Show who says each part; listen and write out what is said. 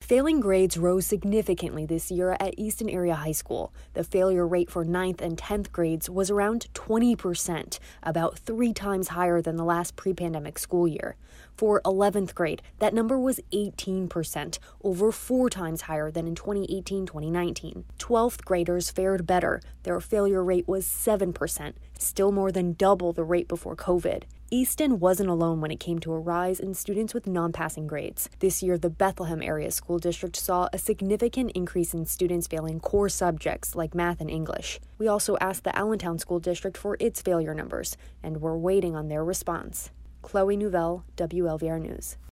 Speaker 1: Failing grades rose significantly this year at Easton Area High School. The failure rate for 9th and 10th grades was around 20%, about 3 times higher than the last pre-pandemic school year. For 11th grade, that number was 18%, over 4 times higher than in 2018-2019. 12th graders fared better. Their failure rate was 7%, still more than double the rate before COVID. Easton wasn't alone when it came to a rise in students with non-passing grades. This year, the Bethlehem Area School District saw a significant increase in students failing core subjects like math and English. We also asked the Allentown School District for its failure numbers, and we're waiting on their response. Chloe Nouvelle, WLVR News.